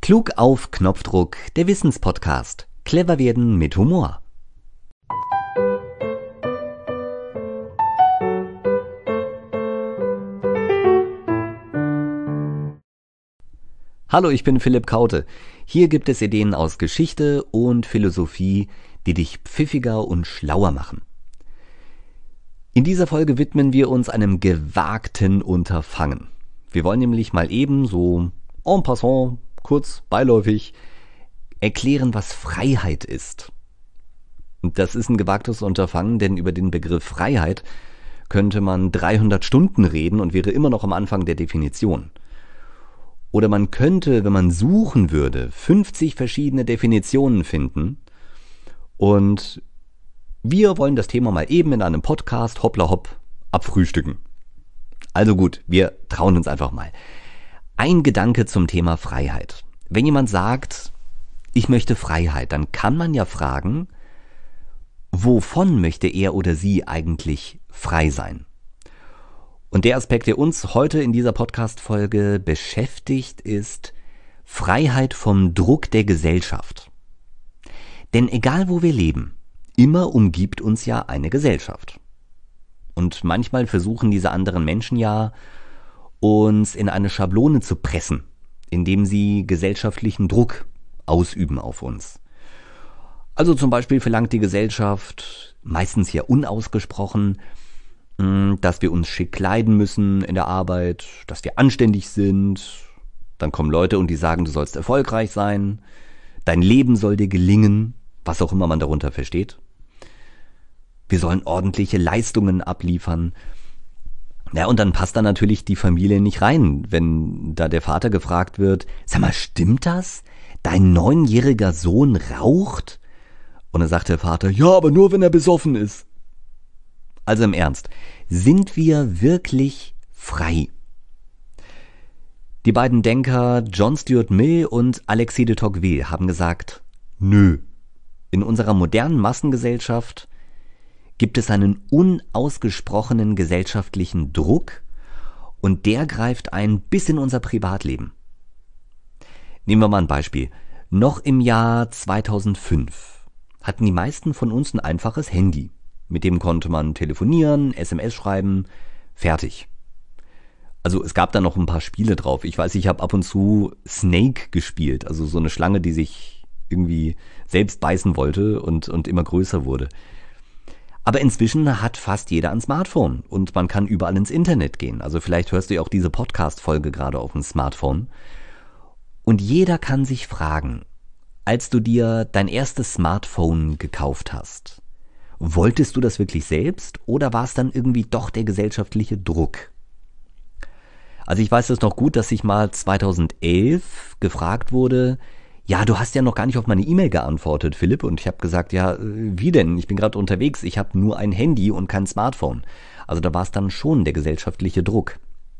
Klug auf Knopfdruck, der Wissenspodcast. Clever werden mit Humor. Hallo, ich bin Philipp Kaute. Hier gibt es Ideen aus Geschichte und Philosophie, die dich pfiffiger und schlauer machen. In dieser Folge widmen wir uns einem gewagten Unterfangen. Wir wollen nämlich mal eben so en passant, kurz, beiläufig, erklären, was Freiheit ist. Und das ist ein gewagtes Unterfangen, denn über den Begriff Freiheit könnte man 300 Stunden reden und wäre immer noch am Anfang der Definition. Oder man könnte, wenn man suchen würde, 50 verschiedene Definitionen finden. Und wir wollen das Thema mal eben in einem Podcast hoppla hopp abfrühstücken. Also gut, wir trauen uns einfach mal. Ein Gedanke zum Thema Freiheit. Wenn jemand sagt, ich möchte Freiheit, dann kann man ja fragen, wovon möchte er oder sie eigentlich frei sein? Und der Aspekt, der uns heute in dieser Podcast-Folge beschäftigt, ist Freiheit vom Druck der Gesellschaft. Denn egal wo wir leben, immer umgibt uns ja eine Gesellschaft. Und manchmal versuchen diese anderen Menschen ja, uns in eine Schablone zu pressen, indem sie gesellschaftlichen Druck ausüben auf uns. Also zum Beispiel verlangt die Gesellschaft, meistens ja unausgesprochen, dass wir uns schick kleiden müssen in der Arbeit, dass wir anständig sind. Dann kommen Leute und die sagen, du sollst erfolgreich sein, dein Leben soll dir gelingen, was auch immer man darunter versteht. Wir sollen ordentliche Leistungen abliefern. Ja, und dann passt da natürlich die Familie nicht rein, wenn da der Vater gefragt wird, sag mal, stimmt das? Dein 9-jähriger Sohn raucht? Und dann sagt der Vater, ja, aber nur wenn er besoffen ist. Also im Ernst, sind wir wirklich frei? Die beiden Denker John Stuart Mill und Alexis de Tocqueville haben gesagt, nö. In unserer modernen Massengesellschaft gibt es einen unausgesprochenen gesellschaftlichen Druck und der greift ein bis in unser Privatleben. Nehmen wir mal ein Beispiel. Noch im Jahr 2005 hatten die meisten von uns ein einfaches Handy. Mit dem konnte man telefonieren, SMS schreiben, fertig. Also es gab da noch ein paar Spiele drauf. Ich weiß, ich habe ab und zu Snake gespielt, also so eine Schlange, die sich irgendwie selbst beißen wollte und immer größer wurde. Aber inzwischen hat fast jeder ein Smartphone und man kann überall ins Internet gehen. Also vielleicht hörst du ja auch diese Podcast-Folge gerade auf dem Smartphone. Und jeder kann sich fragen, als du dir dein erstes Smartphone gekauft hast, wolltest du das wirklich selbst oder war es dann irgendwie doch der gesellschaftliche Druck? Also ich weiß das noch gut, dass ich mal 2011 gefragt wurde, ja, du hast ja noch gar nicht auf meine E-Mail geantwortet, Philipp. Und ich habe gesagt, ja, wie denn? Ich bin gerade unterwegs, ich habe nur ein Handy und kein Smartphone. Also da war es dann schon der gesellschaftliche Druck.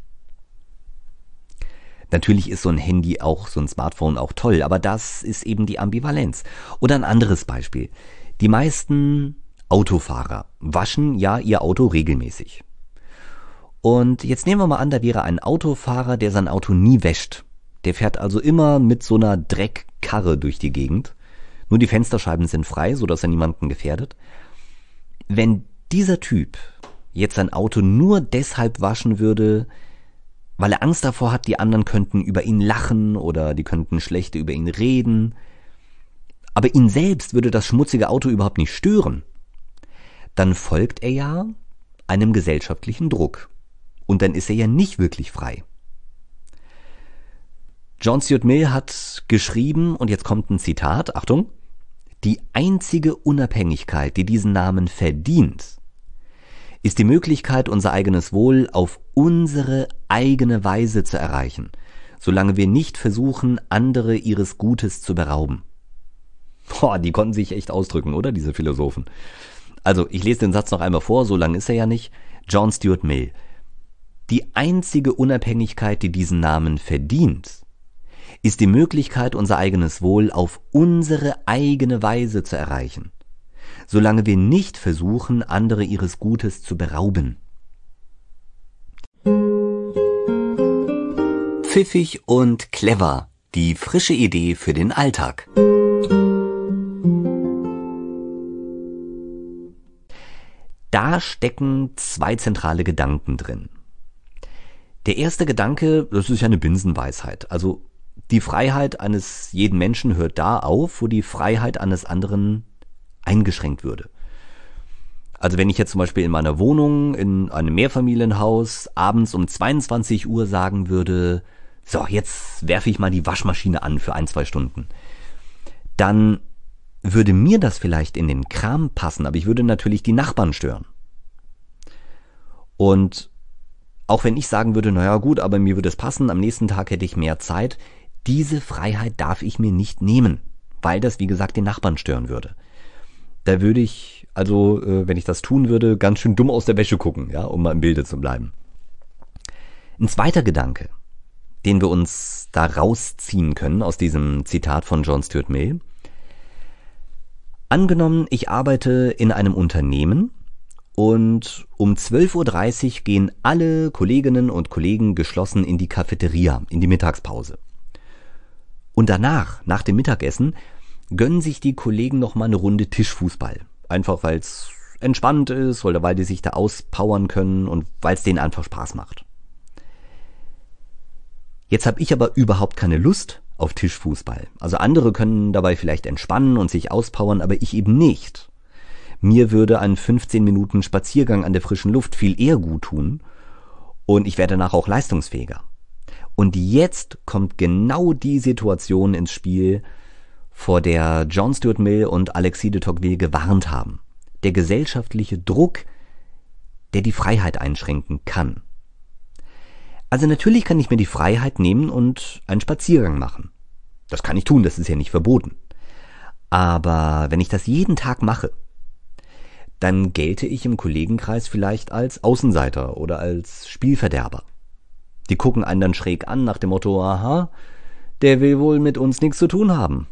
Natürlich ist so ein Handy auch, so ein Smartphone auch toll, aber das ist eben die Ambivalenz. Oder ein anderes Beispiel. Die meisten Autofahrer waschen ja ihr Auto regelmäßig. Und jetzt nehmen wir mal an, da wäre ein Autofahrer, der sein Auto nie wäscht. Der fährt also immer mit so einer Dreckkarre durch die Gegend. Nur die Fensterscheiben sind frei, sodass er niemanden gefährdet. Wenn dieser Typ jetzt sein Auto nur deshalb waschen würde, weil er Angst davor hat, die anderen könnten über ihn lachen oder die könnten schlecht über ihn reden, aber ihn selbst würde das schmutzige Auto überhaupt nicht stören, dann folgt er ja einem gesellschaftlichen Druck. Und dann ist er ja nicht wirklich frei. John Stuart Mill hat geschrieben, und jetzt kommt ein Zitat, Achtung, die einzige Unabhängigkeit, die diesen Namen verdient, ist die Möglichkeit, unser eigenes Wohl auf unsere eigene Weise zu erreichen, solange wir nicht versuchen, andere ihres Gutes zu berauben. Boah, die konnten sich echt ausdrücken, oder, diese Philosophen? Also, ich lese den Satz noch einmal vor, so lang ist er ja nicht. John Stuart Mill. Die einzige Unabhängigkeit, die diesen Namen verdient, ist die Möglichkeit, unser eigenes Wohl auf unsere eigene Weise zu erreichen, solange wir nicht versuchen, andere ihres Gutes zu berauben. Pfiffig und clever. Die frische Idee für den Alltag. Da stecken 2 zentrale Gedanken drin. Der erste Gedanke, das ist ja eine Binsenweisheit. Also die Freiheit eines jeden Menschen hört da auf, wo die Freiheit eines anderen eingeschränkt würde. Also wenn ich jetzt zum Beispiel in meiner Wohnung, in einem Mehrfamilienhaus, abends um 22 Uhr sagen würde, so, jetzt werfe ich mal die Waschmaschine an für 1-2 Stunden, dann würde mir das vielleicht in den Kram passen, aber ich würde natürlich die Nachbarn stören. Und auch wenn ich sagen würde, naja gut, aber mir würde es passen, am nächsten Tag hätte ich mehr Zeit, diese Freiheit darf ich mir nicht nehmen, weil das, wie gesagt, den Nachbarn stören würde. Da würde ich, also wenn ich das tun würde, ganz schön dumm aus der Wäsche gucken, ja, um mal im Bilde zu bleiben. Ein zweiter Gedanke, den wir uns da rausziehen können aus diesem Zitat von John Stuart Mill. Angenommen, ich arbeite in einem Unternehmen und um 12.30 Uhr gehen alle Kolleginnen und Kollegen geschlossen in die Cafeteria, in die Mittagspause. Und danach, nach dem Mittagessen, gönnen sich die Kollegen noch mal eine Runde Tischfußball. Einfach weil es entspannt ist oder weil die sich da auspowern können und weil es denen einfach Spaß macht. Jetzt habe ich aber überhaupt keine Lust auf Tischfußball. Also andere können dabei vielleicht entspannen und sich auspowern, aber ich eben nicht. Mir würde ein 15 Minuten Spaziergang an der frischen Luft viel eher gut tun und ich wäre danach auch leistungsfähiger. Und jetzt kommt genau die Situation ins Spiel, vor der John Stuart Mill und Alexis de Tocqueville gewarnt haben. Der gesellschaftliche Druck, der die Freiheit einschränken kann. Also natürlich kann ich mir die Freiheit nehmen und einen Spaziergang machen. Das kann ich tun, das ist ja nicht verboten. Aber wenn ich das jeden Tag mache, dann gelte ich im Kollegenkreis vielleicht als Außenseiter oder als Spielverderber. Die gucken einen dann schräg an nach dem Motto, aha, der will wohl mit uns nichts zu tun haben.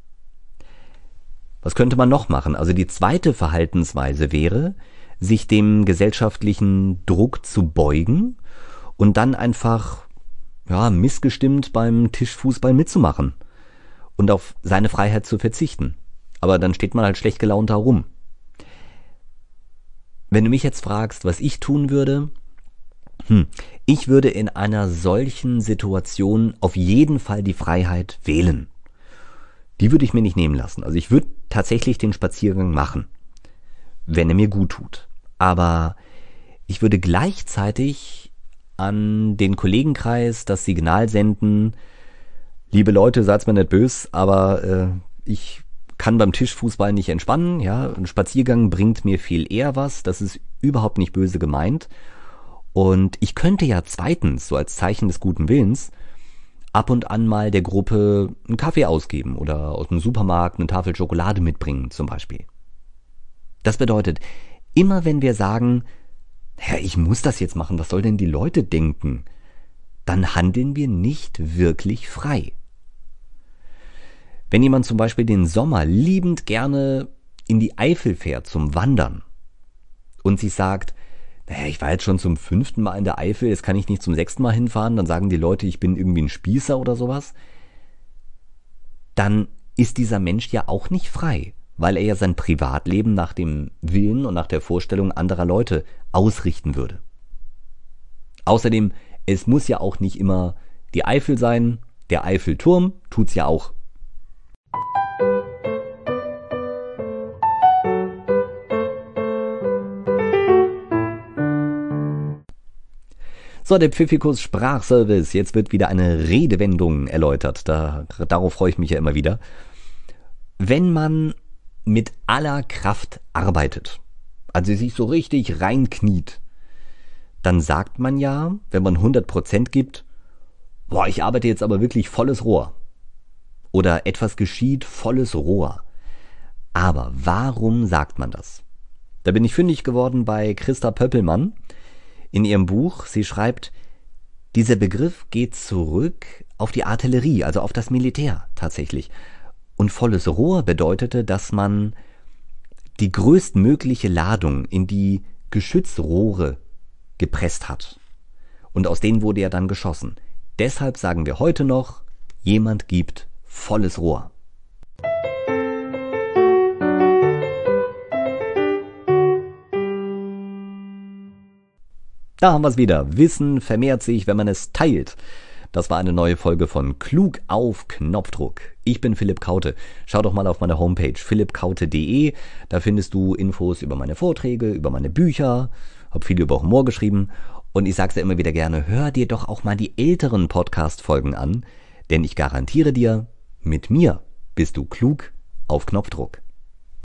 Was könnte man noch machen? Also die zweite Verhaltensweise wäre, sich dem gesellschaftlichen Druck zu beugen und dann einfach missgestimmt beim Tischfußball mitzumachen und auf seine Freiheit zu verzichten. Aber dann steht man halt schlecht gelaunt da rum. Wenn du mich jetzt fragst, was ich tun würde, ich würde in einer solchen Situation auf jeden Fall die Freiheit wählen. Die würde ich mir nicht nehmen lassen. Also ich würde tatsächlich den Spaziergang machen, wenn er mir gut tut. Aber ich würde gleichzeitig an den Kollegenkreis das Signal senden, liebe Leute, seid's mir nicht böse, aber ich kann beim Tischfußball nicht entspannen. Ja, ein Spaziergang bringt mir viel eher was. Das ist überhaupt nicht böse gemeint. Und ich könnte ja zweitens, so als Zeichen des guten Willens, ab und an mal der Gruppe einen Kaffee ausgeben oder aus dem Supermarkt eine Tafel Schokolade mitbringen zum Beispiel. Das bedeutet, immer wenn wir sagen, ja, ich muss das jetzt machen, was soll denn die Leute denken, dann handeln wir nicht wirklich frei. Wenn jemand zum Beispiel den Sommer liebend gerne in die Eifel fährt zum Wandern und sich sagt, naja, ich war jetzt schon zum 5. Mal in der Eifel, jetzt kann ich nicht zum 6. Mal hinfahren, dann sagen die Leute, ich bin irgendwie ein Spießer oder sowas, dann ist dieser Mensch ja auch nicht frei, weil er ja sein Privatleben nach dem Willen und nach der Vorstellung anderer Leute ausrichten würde. Außerdem, es muss ja auch nicht immer die Eifel sein, der Eiffelturm tut's ja auch. So, der Pfiffikus Sprachservice. Jetzt wird wieder eine Redewendung erläutert. Darauf freue ich mich ja immer wieder. Wenn man mit aller Kraft arbeitet, also sich so richtig reinkniet, dann sagt man ja, wenn man 100% gibt, boah, ich arbeite jetzt aber wirklich volles Rohr. Oder etwas geschieht volles Rohr. Aber warum sagt man das? Da bin ich fündig geworden bei Christa Pöppelmann. In ihrem Buch, sie schreibt, dieser Begriff geht zurück auf die Artillerie, also auf das Militär tatsächlich. Und volles Rohr bedeutete, dass man die größtmögliche Ladung in die Geschützrohre gepresst hat. Und aus denen wurde ja dann geschossen. Deshalb sagen wir heute noch, Jemand gibt volles Rohr. Da haben wir es wieder. Wissen vermehrt sich, wenn man es teilt. Das war eine neue Folge von Klug auf Knopfdruck. Ich bin Philipp Kaute. Schau doch mal auf meine Homepage philippkaute.de. Da findest du Infos über meine Vorträge, über meine Bücher. Hab viel über Humor geschrieben. Und ich sag's ja immer wieder gerne, hör dir doch auch mal die älteren Podcast-Folgen an. Denn ich garantiere dir, mit mir bist du klug auf Knopfdruck.